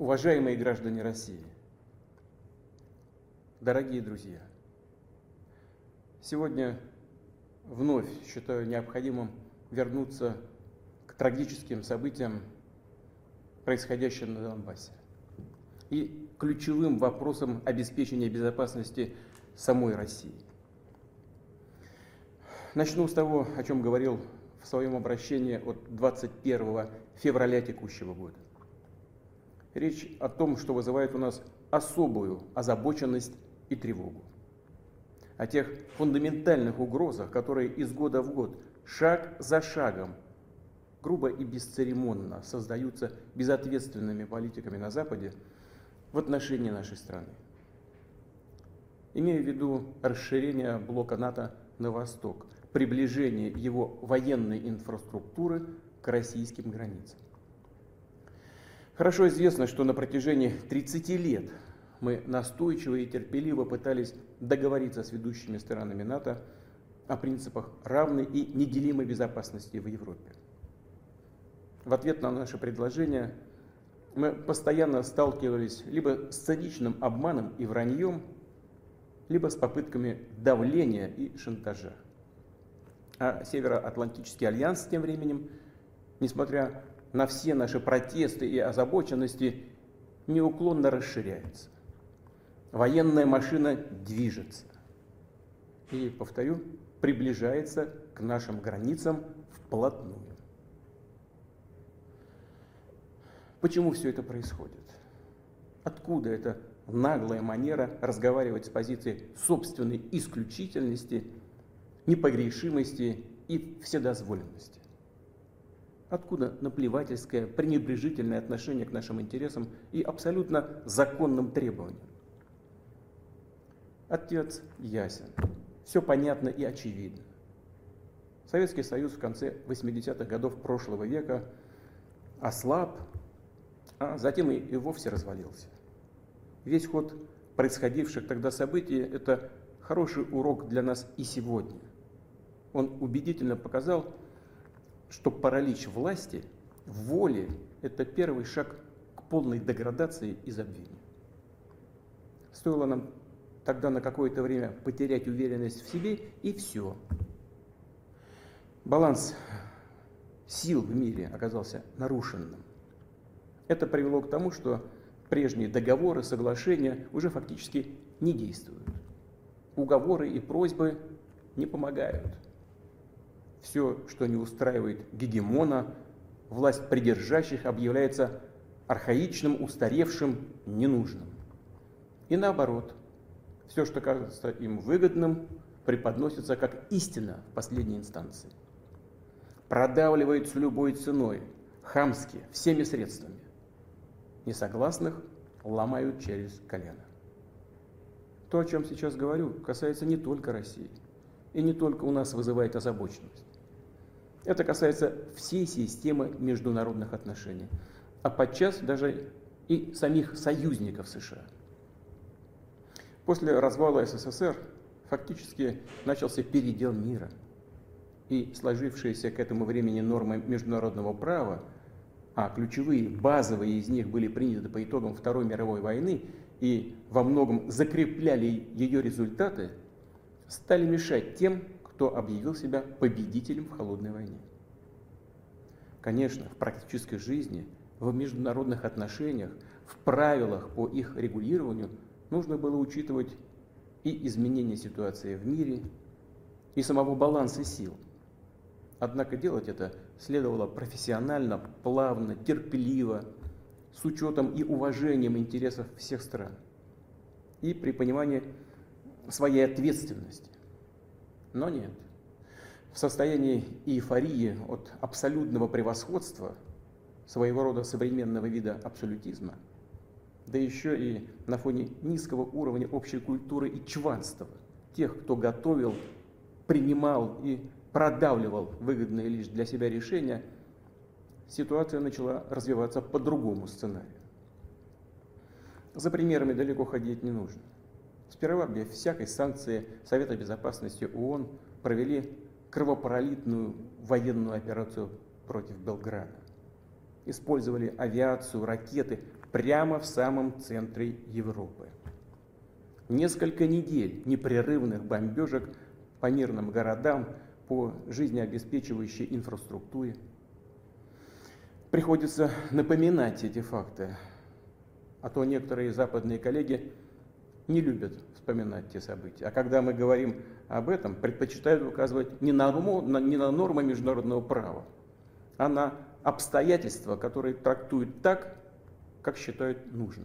Уважаемые граждане России, дорогие друзья, сегодня вновь считаю необходимым вернуться к трагическим событиям, происходящим на Донбассе, и ключевым вопросам обеспечения безопасности самой России. Начну с того, о чем говорил в своем обращении от 21 февраля текущего года. Речь о том, что вызывает у нас особую озабоченность и тревогу. О тех фундаментальных угрозах, которые из года в год, шаг за шагом, грубо и бесцеремонно создаются безответственными политиками на Западе в отношении нашей страны. Имею в виду расширение блока НАТО на восток, приближение его военной инфраструктуры к российским границам. Хорошо известно, что на протяжении 30 лет мы настойчиво и терпеливо пытались договориться с ведущими сторонами НАТО о принципах равной и неделимой безопасности в Европе. В ответ на наше предложение мы постоянно сталкивались либо с циничным обманом и враньем, либо с попытками давления и шантажа. А Североатлантический альянс тем временем, несмотря на все наши протесты и озабоченности, неуклонно расширяется. Военная машина движется. И, повторю, приближается к нашим границам вплотную. Почему все это происходит? Откуда эта наглая манера разговаривать с позиции собственной исключительности, непогрешимости и вседозволенности? Откуда наплевательское, пренебрежительное отношение к нашим интересам и абсолютно законным требованиям? Ответ ясен. Все понятно и очевидно. Советский Союз в конце 80-х годов прошлого века ослаб, а затем и вовсе развалился. Весь ход происходивших тогда событий – это хороший урок для нас и сегодня. Он убедительно показал, что паралич власти, воли – это первый шаг к полной деградации и забвению. Стоило нам тогда на какое-то время потерять уверенность в себе, и все. Баланс сил в мире оказался нарушенным. Это привело к тому, что прежние договоры, соглашения уже фактически не действуют. Уговоры и просьбы не помогают. Все, что не устраивает гегемона, власть придержащих, объявляется архаичным, устаревшим, ненужным. И наоборот, все, что кажется им выгодным, преподносится как истина в последней инстанции. Продавливается любой ценой, хамски, всеми средствами. Несогласных ломают через колено. То, о чем сейчас говорю, касается не только России. И не только у нас вызывает озабоченность. Это касается всей системы международных отношений, а подчас даже и самих союзников США. После развала СССР фактически начался передел мира, и сложившиеся к этому времени нормы международного права, а ключевые, базовые из них были приняты по итогам Второй мировой войны и во многом закрепляли ее результаты, стали мешать тем, кто объявил себя победителем в холодной войне. Конечно, в практической жизни, в международных отношениях, в правилах по их регулированию нужно было учитывать и изменение ситуации в мире, и самого баланса сил. Однако делать это следовало профессионально, плавно, терпеливо, с учетом и уважением интересов всех стран, и при понимании своей ответственности. Но нет. В состоянии эйфории от абсолютного превосходства, своего рода современного вида абсолютизма, да еще и на фоне низкого уровня общей культуры и чванства тех, кто готовил, принимал и продавливал выгодные лишь для себя решения, ситуация начала развиваться по другому сценарию. За примерами далеко ходить не нужно. Сперва без всякой санкции Совета Безопасности ООН провели кровопролитную военную операцию против Белграда. использовали авиацию, ракеты прямо в самом центре Европы. Несколько недель непрерывных бомбежек по мирным городам, по жизнеобеспечивающей инфраструктуре. Приходится напоминать эти факты, а то некоторые западные коллеги не любят вспоминать те события. А когда мы говорим об этом, предпочитают указывать не на нормы международного права, а на обстоятельства, которые трактуют так, как считают нужным.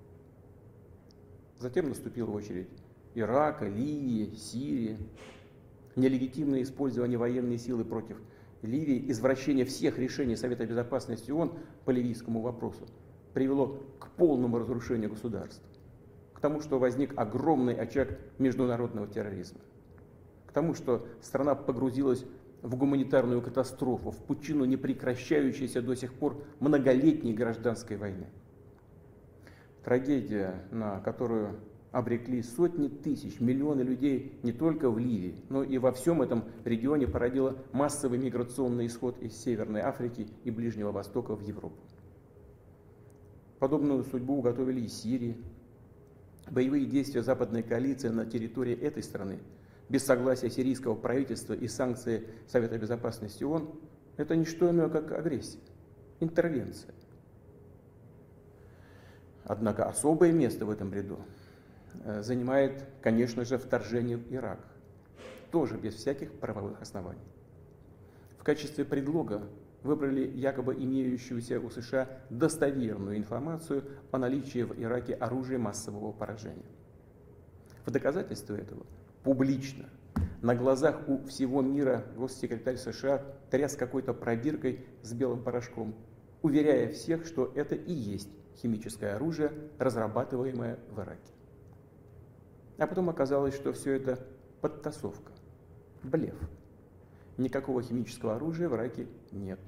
Затем наступила очередь Ирака, Ливии, Сирии. Нелегитимное использование военной силы против Ливии, извращение всех решений Совета Безопасности ООН по ливийскому вопросу привело к полному разрушению государства, к тому, что возник огромный очаг международного терроризма, к тому, что страна погрузилась в гуманитарную катастрофу, в пучину непрекращающейся до сих пор многолетней гражданской войны. Трагедия, на которую обрекли сотни тысяч, миллионы людей не только в Ливии, но и во всем этом регионе, породила массовый миграционный исход из Северной Африки и Ближнего Востока в Европу. Подобную судьбу уготовили и Сирии. Боевые действия западной коалиции на территории этой страны, без согласия сирийского правительства и санкции Совета Безопасности ООН, это не что иное, как агрессия, интервенция. Однако особое место в этом ряду занимает, конечно же, вторжение в Ирак, тоже без всяких правовых оснований. В качестве предлога выбрали якобы имеющуюся у США достоверную информацию о наличии в Ираке оружия массового поражения. В доказательство этого публично, на глазах у всего мира, госсекретарь США тряс какой-то пробиркой с белым порошком, уверяя всех, что это и есть химическое оружие, разрабатываемое в Ираке. А потом оказалось, что все это подтасовка, блеф. Никакого химического оружия в Ираке нет.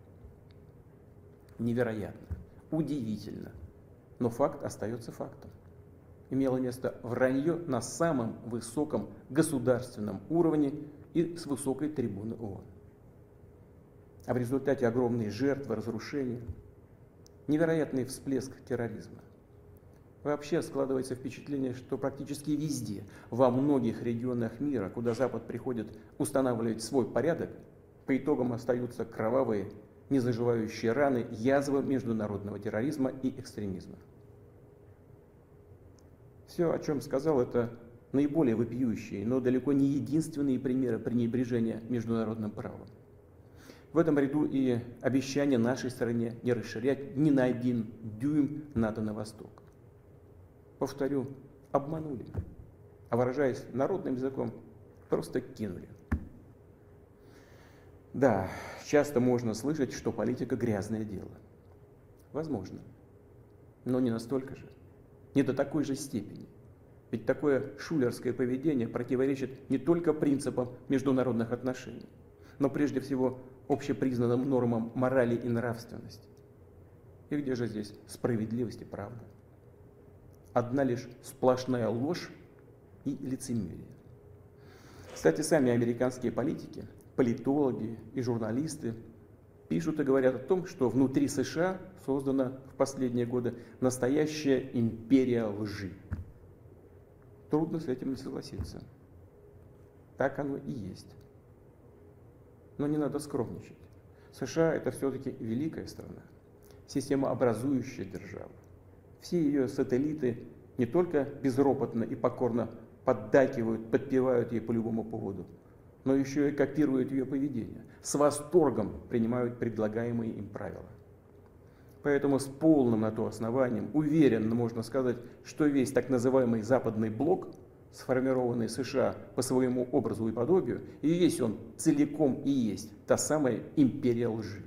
Невероятно, удивительно, но факт остается фактом. Имело место вранье на самом высоком государственном уровне и с высокой трибуны ООН. А в результате огромные жертвы, разрушения, невероятный всплеск терроризма. Вообще складывается впечатление, что практически везде, во многих регионах мира, куда Запад приходит устанавливать свой порядок, по итогам остаются кровавые, незаживающие раны, язвы международного терроризма и экстремизма. Все, о чем сказал, это наиболее вопиющие, но далеко не единственные примеры пренебрежения международным правом. В этом ряду и обещание нашей стране не расширять ни на 1 дюйм НАТО на восток. Повторю, обманули, а выражаясь народным языком, просто кинули. Да, часто можно слышать, что политика грязное дело. Возможно, но не настолько же, не до такой же степени. Ведь такое шулерское поведение противоречит не только принципам международных отношений, но прежде всего общепризнанным нормам морали и нравственности. И где же здесь справедливость и правда? Одна лишь сплошная ложь и лицемерие. Кстати, сами американские политики, политологи и журналисты пишут и говорят о том, что внутри США создана в последние годы настоящая империя лжи. Трудно с этим не согласиться. Так оно и есть. Но не надо скромничать. США – это все-таки великая страна, системообразующая держава. Все ее сателлиты не только безропотно и покорно поддакивают, подпевают ей по любому поводу, но еще и копируют ее поведение, с восторгом принимают предлагаемые им правила. Поэтому с полным на то основанием уверенно можно сказать, что весь так называемый Западный блок, сформированный США по своему образу и подобию, и весь он целиком и есть та самая империя лжи.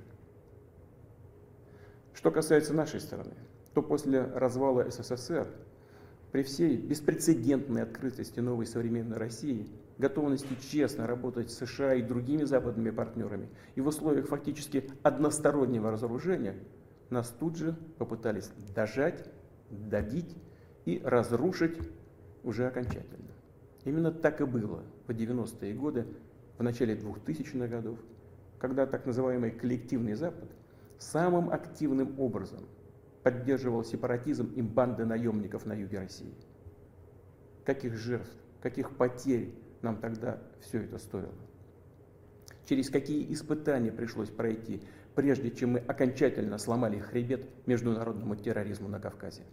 Что касается нашей страны, то после развала СССР, при всей беспрецедентной открытости новой современной России, готовности честно работать с США и другими западными партнерами, и в условиях фактически одностороннего разоружения, нас тут же попытались дожать, добить и разрушить уже окончательно. Именно так и было в 90-е годы, в начале 2000-х годов, когда так называемый коллективный Запад самым активным образом поддерживал сепаратизм и банды наемников на юге России. Каких жертв, каких потерь нам тогда все это стоило? Через какие испытания пришлось пройти, прежде чем мы окончательно сломали хребет международному терроризму на Кавказе?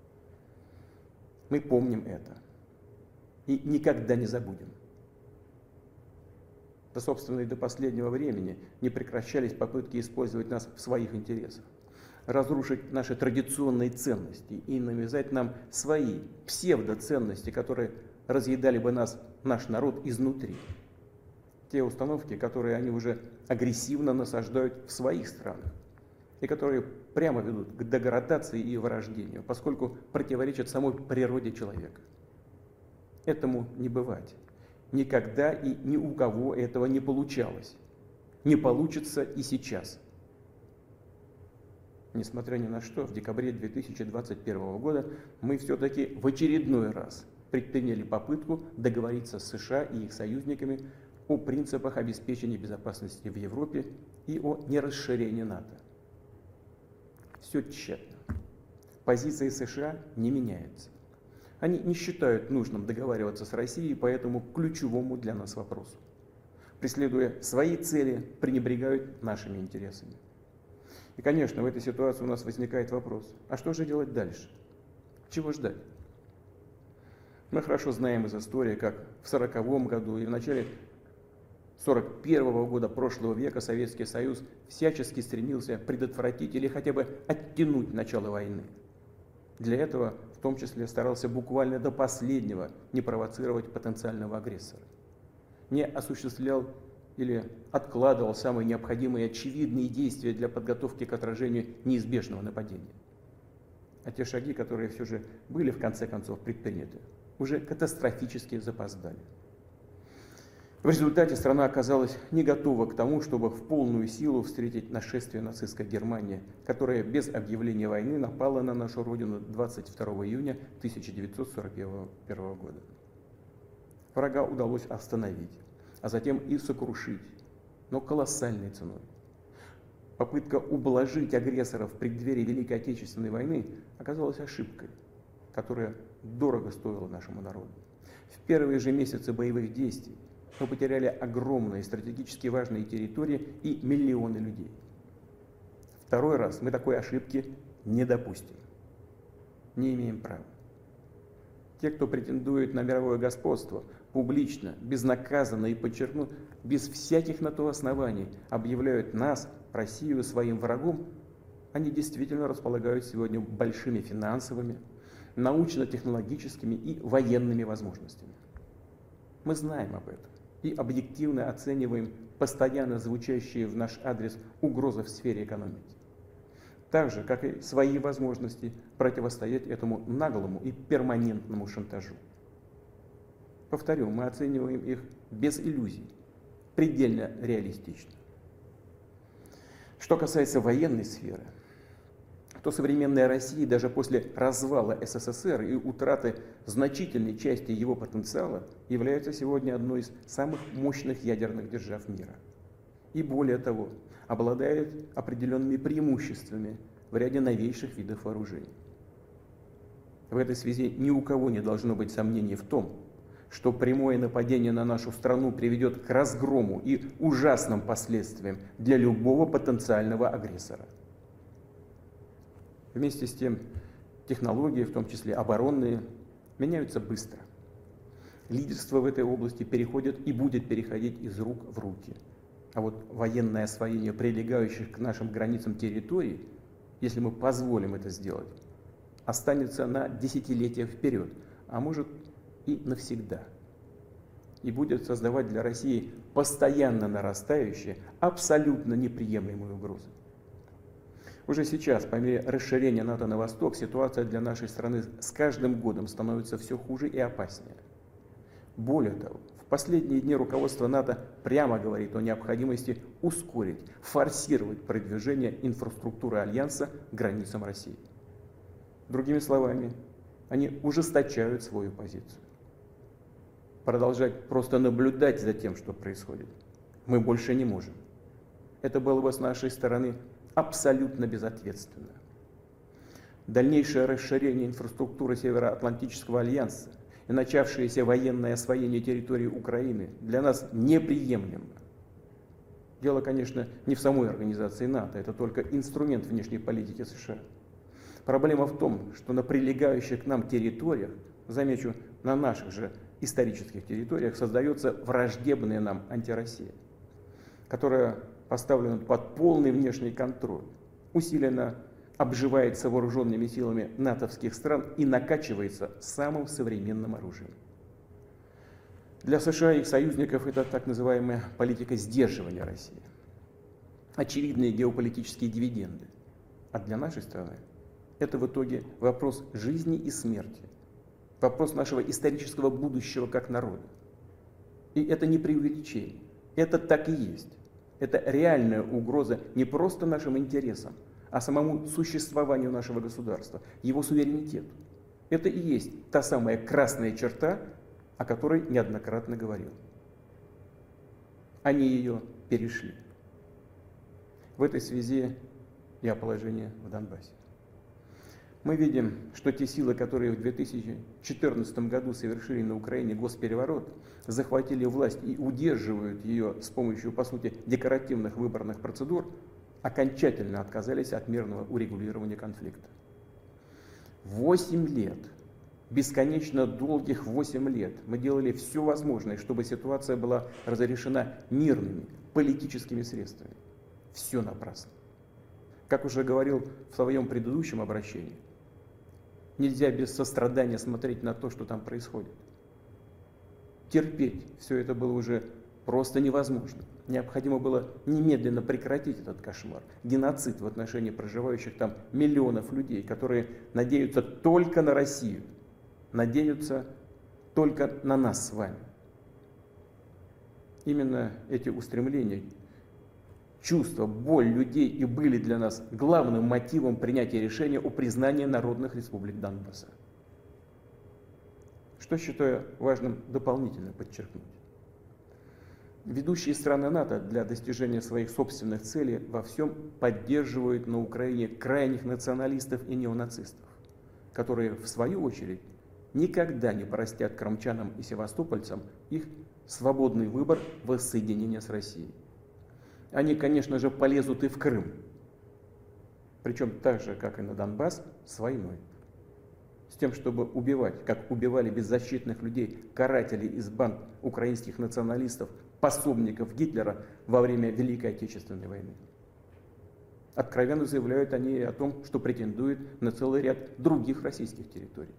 Мы помним это и никогда не забудем. Да, собственно, и до последнего времени не прекращались попытки использовать нас в своих интересах, разрушить наши традиционные ценности и навязать нам свои псевдоценности, которые разъедали бы нас, наш народ, изнутри. Те установки, которые они уже агрессивно насаждают в своих странах и которые прямо ведут к деградации и вырождению, поскольку противоречат самой природе человека. Этому не бывать. Никогда и ни у кого этого не получалось. Не получится и сейчас. Несмотря ни на что, в декабре 2021 года мы все-таки в очередной раз предприняли попытку договориться с США и их союзниками о принципах обеспечения безопасности в Европе и о нерасширении НАТО. Все тщетно. Позиция США не меняется. Они не считают нужным договариваться с Россией по этому ключевому для нас вопросу. Преследуя свои цели, пренебрегают нашими интересами. И, конечно, в этой ситуации у нас возникает вопрос, а что же делать дальше? Чего ждать? Мы хорошо знаем из истории, как в 1940 году и в начале 1941 года прошлого века Советский Союз всячески стремился предотвратить или хотя бы оттянуть начало войны. Для этого в том числе старался буквально до последнего не провоцировать потенциального агрессора. Не осуществлял или откладывал самые необходимые и очевидные действия для подготовки к отражению неизбежного нападения. А те шаги, которые все же были в конце концов предприняты, уже катастрофически запоздали. В результате страна оказалась не готова к тому, чтобы в полную силу встретить нашествие нацистской Германии, которая без объявления войны напала на нашу родину 22 июня 1941 года. Врага удалось остановить, а затем и сокрушить, но колоссальной ценой. Попытка ублажить агрессоров в преддверии Великой Отечественной войны оказалась ошибкой, которая дорого стоила нашему народу. В первые же месяцы боевых действий мы потеряли огромные стратегически важные территории и миллионы людей. Второй раз мы такой ошибки не допустим. Не имеем права. Те, кто претендует на мировое господство, публично, безнаказанно и, подчеркну, без всяких на то оснований объявляют нас, Россию, своим врагом, они действительно располагают сегодня большими финансовыми, научно-технологическими и военными возможностями. Мы знаем об этом и объективно оцениваем постоянно звучащие в наш адрес угрозы в сфере экономики. Так же, как и свои возможности противостоять этому наглому и перманентному шантажу. Повторю, мы оцениваем их без иллюзий, предельно реалистично. Что касается военной сферы, то современная Россия даже после развала СССР и утраты значительной части его потенциала является сегодня одной из самых мощных ядерных держав мира. И более того, обладает определенными преимуществами в ряде новейших видов вооружений. В этой связи ни у кого не должно быть сомнений в том, что прямое нападение на нашу страну приведет к разгрому и ужасным последствиям для любого потенциального агрессора. Вместе с тем, технологии, в том числе оборонные, меняются быстро. Лидерство в этой области переходит и будет переходить из рук в руки. А вот военное освоение прилегающих к нашим границам территорий, если мы позволим это сделать, останется на десятилетия вперед, а может и навсегда. И будет создавать для России постоянно нарастающие, абсолютно неприемлемые угрозы. Уже сейчас, по мере расширения НАТО на восток, ситуация для нашей страны с каждым годом становится все хуже и опаснее. Более того, в последние дни руководство НАТО прямо говорит о необходимости ускорить, форсировать продвижение инфраструктуры Альянса к границам России. Другими словами, они ужесточают свою позицию. Продолжать просто наблюдать за тем, что происходит, мы больше не можем. Это было бы с нашей стороны абсолютно безответственно. Дальнейшее расширение инфраструктуры Североатлантического альянса и начавшееся военное освоение территории Украины для нас неприемлемо. Дело, конечно, не в самой организации НАТО, это только инструмент внешней политики США. Проблема в том, что на прилегающих к нам территориях, замечу, на наших же исторических территориях, создается враждебная нам антироссия, которая поставлена под полный внешний контроль, усиленно обживается вооруженными силами натовских стран и накачивается самым современным оружием. Для США и их союзников это так называемая политика сдерживания России. Очевидные геополитические дивиденды. А для нашей страны это в итоге вопрос жизни и смерти. Вопрос нашего исторического будущего как народа. И это не преувеличение. Это так и есть. Это реальная угроза не просто нашим интересам, а самому существованию нашего государства, его суверенитету. Это и есть та самая красная черта, о которой неоднократно говорил. Они ее перешли. В этой связи и о положении в Донбассе. Мы видим, что те силы, которые в 2014 году совершили на Украине госпереворот, захватили власть и удерживают ее с помощью, по сути, декоративных выборных процедур, окончательно отказались от мирного урегулирования конфликта. 8 лет, бесконечно долгих 8 лет мы делали все возможное, чтобы ситуация была разрешена мирными, политическими средствами. Все напрасно. Как уже говорил в своем предыдущем обращении, нельзя без сострадания смотреть на то, что там происходит. Терпеть все это было уже просто невозможно. Необходимо было немедленно прекратить этот кошмар, геноцид в отношении проживающих там миллионов людей, которые надеются только на Россию, надеются только на нас с вами. Именно эти устремления, чувства, боль людей и были для нас главным мотивом принятия решения о признании народных республик Донбасса. Что считаю важным дополнительно подчеркнуть. Ведущие страны НАТО для достижения своих собственных целей во всем поддерживают на Украине крайних националистов и неонацистов, которые, в свою очередь, никогда не простят крымчанам и севастопольцам их свободный выбор воссоединения с Россией. Они, конечно же, полезут и в Крым, причем так же, как и на Донбасс, с войной. С тем, чтобы убивать, как убивали беззащитных людей, каратели из банд украинских националистов, пособников Гитлера во время Великой Отечественной войны. Откровенно заявляют они о том, что претендуют на целый ряд других российских территорий.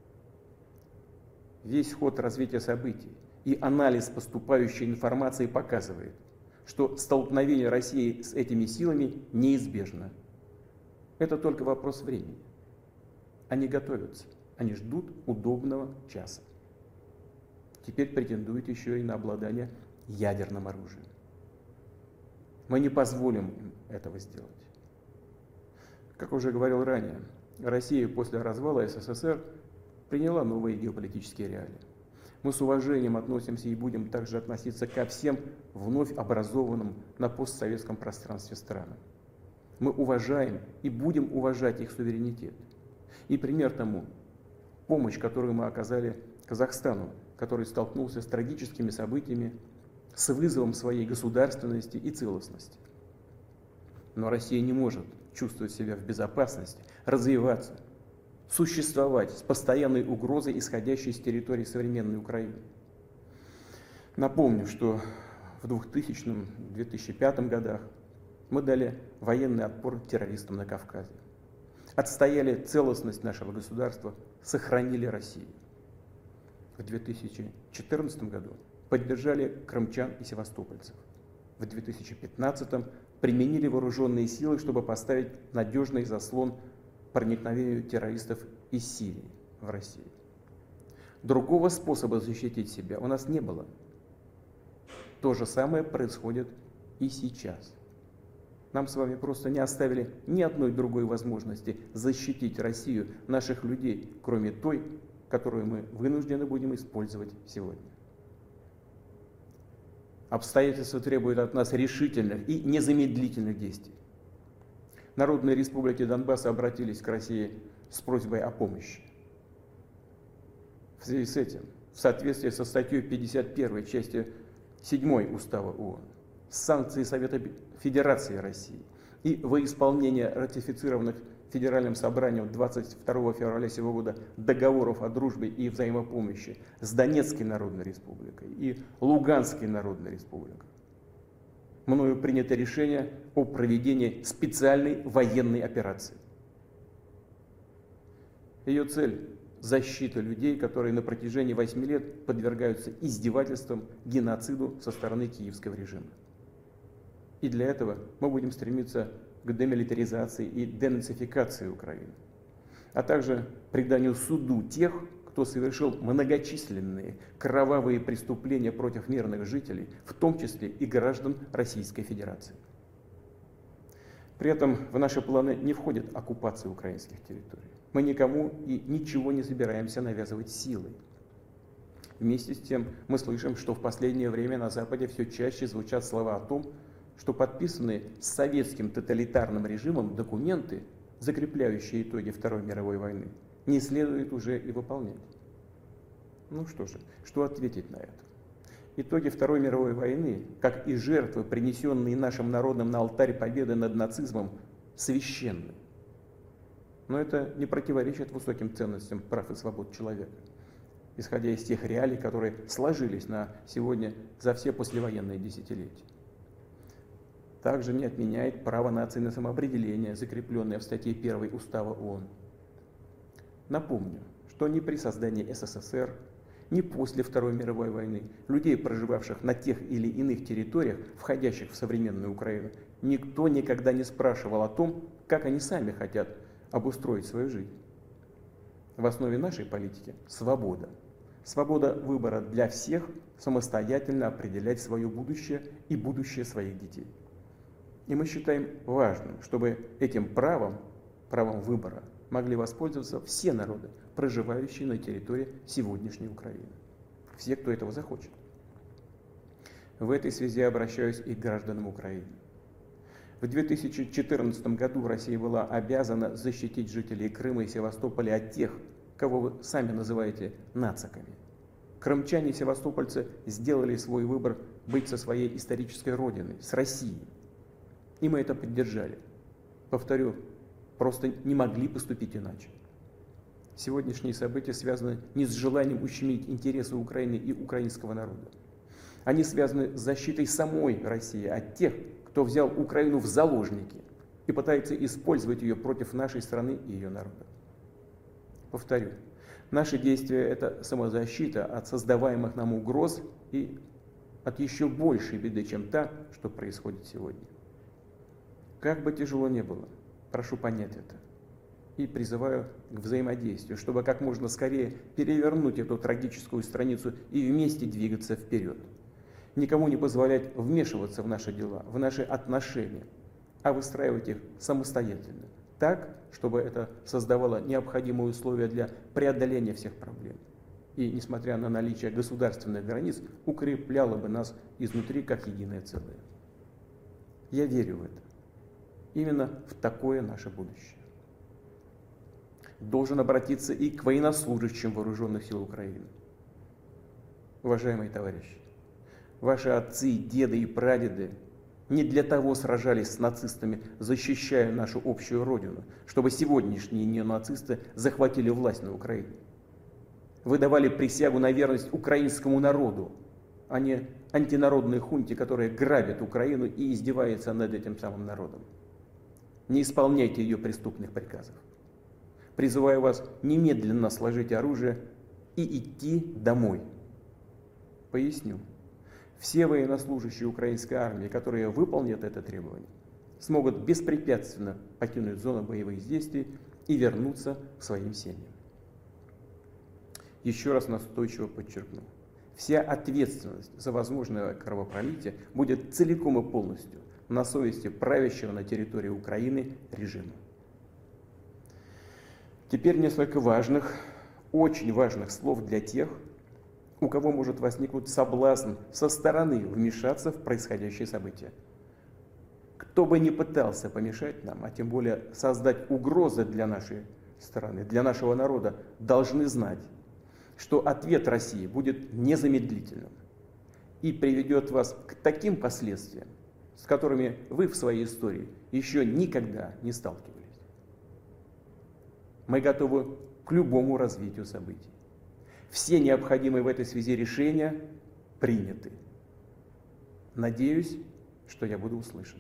Весь ход развития событий и анализ поступающей информации показывает, что столкновение России с этими силами неизбежно. Это только вопрос времени. Они готовятся, они ждут удобного часа. Теперь претендуют еще и на обладание ядерным оружием. Мы не позволим им этого сделать. Как уже говорил ранее, Россия после развала СССР приняла новые геополитические реалии. Мы с уважением относимся и будем также относиться ко всем вновь образованным на постсоветском пространстве странам. Мы уважаем и будем уважать их суверенитет. И пример тому – помощь, которую мы оказали Казахстану, который столкнулся с трагическими событиями, с вызовом своей государственности и целостности. Но Россия не может чувствовать себя в безопасности, развиваться, существовать с постоянной угрозой, исходящей с территории современной Украины. Напомню, что в 2000-2005 годах мы дали военный отпор террористам на Кавказе, отстояли целостность нашего государства, сохранили Россию. В 2014 году поддержали крымчан и севастопольцев. В 2015 применили вооруженные силы, чтобы поставить надежный заслон проникновению террористов из Сирии в Россию. Другого способа защитить себя у нас не было. То же самое происходит и сейчас. Нам с вами просто не оставили ни одной другой возможности защитить Россию, наших людей, кроме той, которую мы вынуждены будем использовать сегодня. Обстоятельства требуют от нас решительных и незамедлительных действий. народные республики Донбасса обратились к России с просьбой о помощи. В связи с этим, в соответствии со статьей 51 части 7 Устава ООН, санкции Совета Федерации России и во исполнение ратифицированных Федеральным собранием 22 февраля сего года договоров о дружбе и взаимопомощи с Донецкой Народной Республикой и Луганской Народной Республикой, мною принято решение о проведении специальной военной операции. Ее цель – защита людей, которые на протяжении 8 лет подвергаются издевательствам, геноциду со стороны киевского режима. И для этого мы будем стремиться к демилитаризации и денацификации Украины, а также преданию суду тех, кто совершил многочисленные кровавые преступления против мирных жителей, в том числе и граждан Российской Федерации. При этом в наши планы не входит оккупация украинских территорий. Мы никому и ничего не собираемся навязывать силой. Вместе с тем мы слышим, что в последнее время на Западе все чаще звучат слова о том, что подписанные с советским тоталитарным режимом документы, закрепляющие итоги Второй мировой войны, не следует уже и выполнять. Ну что же, что ответить на это? Итоги Второй мировой войны, как и жертвы, принесенные нашим народом на алтарь победы над нацизмом, священны. Но это не противоречит высоким ценностям прав и свобод человека, исходя из тех реалий, которые сложились на сегодня за все послевоенные десятилетия. Также не отменяет право нации на самоопределение, закрепленное в статье 1 Устава ООН. Напомню, что ни при создании СССР, ни после Второй мировой войны людей, проживавших на тех или иных территориях, входящих в современную Украину, никто никогда не спрашивал о том, как они сами хотят обустроить свою жизнь. В основе нашей политики свобода. Свобода выбора для всех самостоятельно определять свое будущее и будущее своих детей. И мы считаем важным, чтобы этим правом выбора, могли воспользоваться все народы, проживающие на территории сегодняшней Украины. Все, кто этого захочет. В этой связи обращаюсь и к гражданам Украины. В 2014 году Россия была обязана защитить жителей Крыма и Севастополя от тех, кого вы сами называете нациками. Крымчане и севастопольцы сделали свой выбор быть со своей исторической родиной, с Россией. И мы это поддержали. Повторю, просто не могли поступить иначе. Сегодняшние события связаны не с желанием ущемить интересы Украины и украинского народа. Они связаны с защитой самой России от тех, кто взял Украину в заложники и пытается использовать ее против нашей страны и ее народа. Повторю, наши действия – это самозащита от создаваемых нам угроз и от еще большей беды, чем та, что происходит сегодня. Как бы тяжело ни было, прошу понять это и призываю к взаимодействию, чтобы как можно скорее перевернуть эту трагическую страницу и вместе двигаться вперед. Никому не позволять вмешиваться в наши дела, в наши отношения, а выстраивать их самостоятельно, так, чтобы это создавало необходимые условия для преодоления всех проблем. И, несмотря на наличие государственных границ, укрепляло бы нас изнутри как единое целое. Я верю в это. Именно в такое наше будущее. Должен обратиться и к военнослужащим вооруженных сил Украины. Уважаемые товарищи, ваши отцы, деды и прадеды не для того сражались с нацистами, защищая нашу общую родину, чтобы сегодняшние неонацисты захватили власть на Украине. Вы давали присягу на верность украинскому народу, а не антинародной хунте, которая грабит Украину и издевается над этим самым народом. Не исполняйте ее преступных приказов. Призываю вас немедленно сложить оружие и идти домой. Поясню. Все военнослужащие украинской армии, которые выполнят это требование, смогут беспрепятственно покинуть зону боевых действий и вернуться к своим семьям. Еще раз настойчиво подчеркну. Вся ответственность за возможное кровопролитие будет целиком и полностью на совести правящего на территории Украины режима. Теперь несколько важных, очень важных слов для тех, у кого может возникнуть соблазн со стороны вмешаться в происходящие события. кто бы ни пытался помешать нам, а тем более создать угрозы для нашей страны, для нашего народа, должны знать, что ответ России будет незамедлительным и приведет вас к таким последствиям, с которыми вы в своей истории еще никогда не сталкивались. Мы готовы к любому развитию событий. Все необходимые в этой связи решения приняты. Надеюсь, что я буду услышан.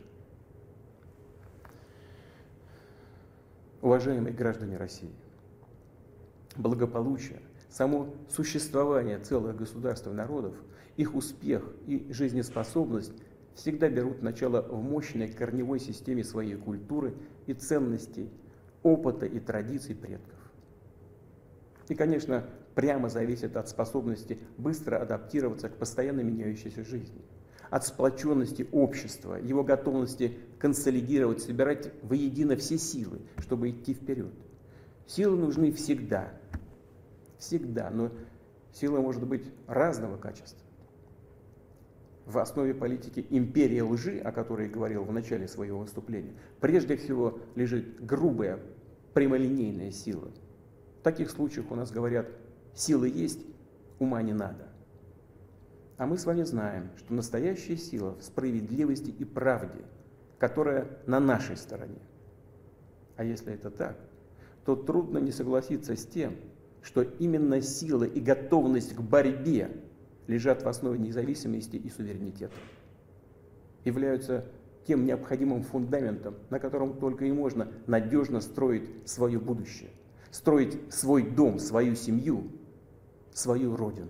Уважаемые граждане России, благополучие, само существование целых государств и народов, их успех и жизнеспособность всегда берут начало в мощной корневой системе своей культуры и ценностей, опыта и традиций предков. И, конечно, прямо зависит от способности быстро адаптироваться к постоянно меняющейся жизни, от сплоченности общества, его готовности консолидировать, собирать воедино все силы, чтобы идти вперед. Силы нужны всегда, но сила может быть разного качества. В основе политики империи лжи, о которой я говорил в начале своего выступления, прежде всего лежит грубая, прямолинейная сила. В таких случаях у нас говорят: силы есть, ума не надо. А мы с вами знаем, что настоящая сила в справедливости и правде, которая на нашей стороне. А если это так, то трудно не согласиться с тем, что именно сила и готовность к борьбе лежат в основе независимости и суверенитета, являются тем необходимым фундаментом, на котором только и можно надежно строить свое будущее, строить свой дом, свою семью, свою родину.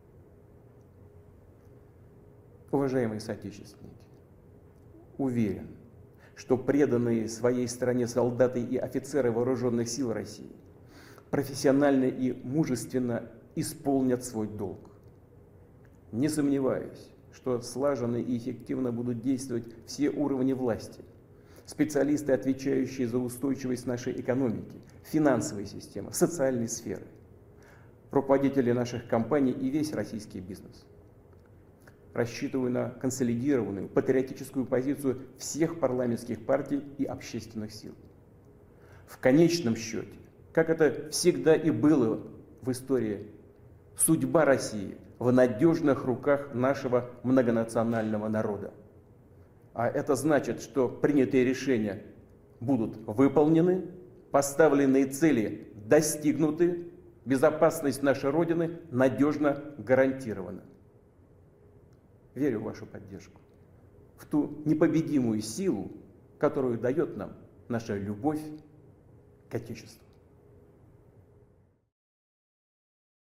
Уважаемые соотечественники, уверен, что преданные своей стране солдаты и офицеры вооруженных сил России профессионально и мужественно исполнят свой долг. Не сомневаюсь, что слаженно и эффективно будут действовать все уровни власти, специалисты, отвечающие за устойчивость нашей экономики, финансовой системы, социальной сферы, руководители наших компаний и весь российский бизнес. Рассчитываю на консолидированную, патриотическую позицию всех парламентских партий и общественных сил. В конечном счете, как это всегда и было в истории, судьба России в надежных руках нашего многонационального народа. А это значит, что принятые решения будут выполнены, поставленные цели достигнуты, безопасность нашей Родины надежно гарантирована. Верю в вашу поддержку, в ту непобедимую силу, которую дает нам наша любовь к Отечеству.